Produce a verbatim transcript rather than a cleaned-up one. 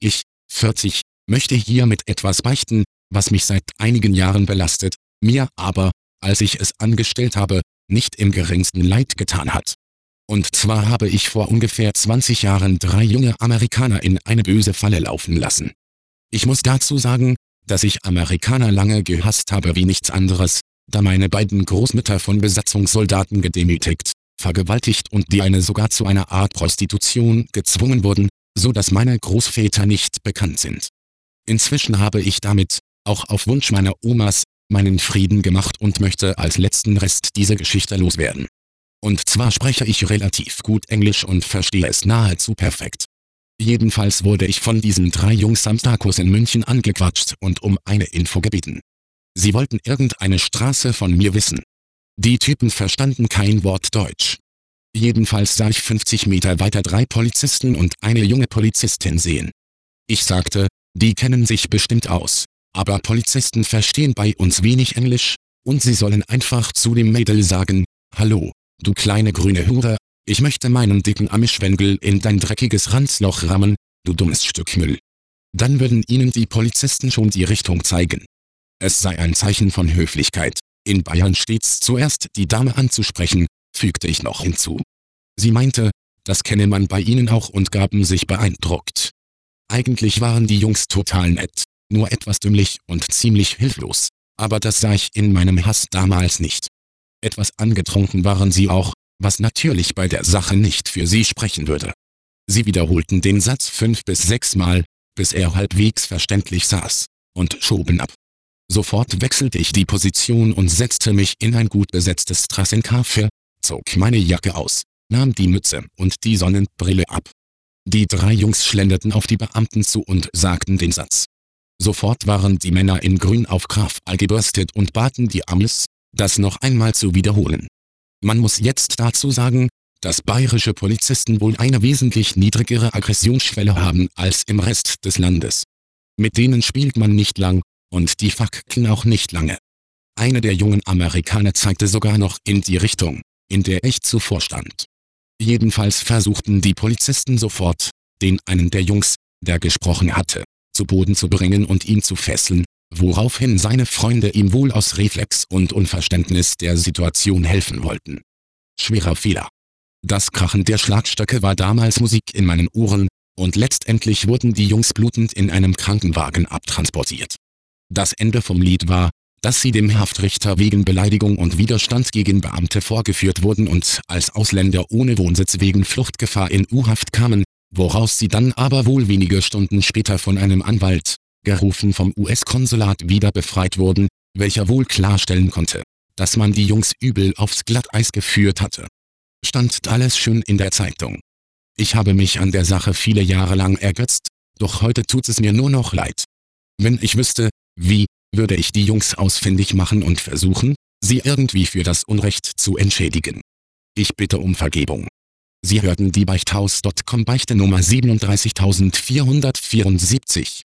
Ich, vierzig, möchte hiermit etwas beichten, was mich seit einigen Jahren belastet, mir aber, als ich es angestellt habe, nicht im geringsten leid getan hat. Und zwar habe ich vor ungefähr zwanzig Jahren drei junge Amerikaner in eine böse Falle laufen lassen. Ich muss dazu sagen, dass ich Amerikaner lange gehasst habe wie nichts anderes, da meine beiden Großmütter von Besatzungssoldaten gedemütigt, vergewaltigt und die eine sogar zu einer Art Prostitution gezwungen wurden, so dass meine Großväter nicht bekannt sind. Inzwischen habe ich damit, auch auf Wunsch meiner Omas, meinen Frieden gemacht und möchte als letzten Rest diese Geschichte loswerden. Und zwar spreche ich relativ gut Englisch und verstehe es nahezu perfekt. Jedenfalls wurde ich von diesen drei Jungs am Samstags in München angequatscht und um eine Info gebeten. Sie wollten irgendeine Straße von mir wissen. Die Typen verstanden kein Wort Deutsch. Jedenfalls sah ich fünfzig Meter weiter drei Polizisten und eine junge Polizistin sehen. Ich sagte, die kennen sich bestimmt aus, aber Polizisten verstehen bei uns wenig Englisch, und sie sollen einfach zu dem Mädel sagen, »Hallo, du kleine grüne Hure, ich möchte meinen dicken Amischwengel in dein dreckiges Ranzloch rammen, du dummes Stück Müll.« Dann würden ihnen die Polizisten schon die Richtung zeigen. Es sei ein Zeichen von Höflichkeit, in Bayern stets zuerst die Dame anzusprechen, fügte ich noch hinzu. Sie meinte, das kenne man bei ihnen auch und gaben sich beeindruckt. Eigentlich waren die Jungs total nett, nur etwas dümmlich und ziemlich hilflos, aber das sah ich in meinem Hass damals nicht. Etwas angetrunken waren sie auch, was natürlich bei der Sache nicht für sie sprechen würde. Sie wiederholten den Satz fünf bis sechs Mal, bis er halbwegs verständlich saß, und schoben ab. Sofort wechselte ich die Position und setzte mich in ein gut besetztes Straßencafé, zog meine Jacke aus, nahm die Mütze und die Sonnenbrille ab. Die drei Jungs schlenderten auf die Beamten zu und sagten den Satz. Sofort waren die Männer in Grün auf Krawall gebürstet und baten die Amis, das noch einmal zu wiederholen. Man muss jetzt dazu sagen, dass bayerische Polizisten wohl eine wesentlich niedrigere Aggressionsschwelle haben als im Rest des Landes. Mit denen spielt man nicht lang, und die fackeln auch nicht lange. Eine der jungen Amerikaner zeigte sogar noch in die Richtung, in der ich zuvor stand. Jedenfalls versuchten die Polizisten sofort, den einen der Jungs, der gesprochen hatte, zu Boden zu bringen und ihn zu fesseln, woraufhin seine Freunde ihm wohl aus Reflex und Unverständnis der Situation helfen wollten. Schwerer Fehler. Das Krachen der Schlagstöcke war damals Musik in meinen Ohren, und letztendlich wurden die Jungs blutend in einem Krankenwagen abtransportiert. Das Ende vom Lied war, dass sie dem Haftrichter wegen Beleidigung und Widerstand gegen Beamte vorgeführt wurden und als Ausländer ohne Wohnsitz wegen Fluchtgefahr in U-Haft kamen, woraus sie dann aber wohl wenige Stunden später von einem Anwalt, gerufen vom U S-Konsulat, wieder befreit wurden, welcher wohl klarstellen konnte, dass man die Jungs übel aufs Glatteis geführt hatte. Stand alles schön in der Zeitung. Ich habe mich an der Sache viele Jahre lang ergötzt, doch heute tut es mir nur noch leid. Wenn ich wüsste, wie, würde ich die Jungs ausfindig machen und versuchen, sie irgendwie für das Unrecht zu entschädigen. Ich bitte um Vergebung. Sie hörten die Beichthaus Punkt com Beichte Nummer siebenunddreißigtausendvierhundertvierundsiebzig.